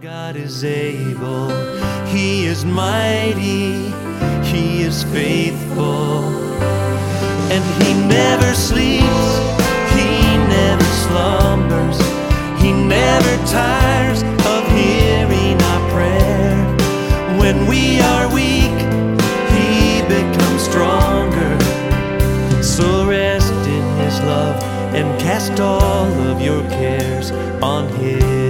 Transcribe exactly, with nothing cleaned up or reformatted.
God is able, He is mighty, He is faithful, and He never sleeps, He never slumbers, He never tires of hearing our prayer. When we are weak, He becomes stronger. So rest in His love and cast all of your cares on Him.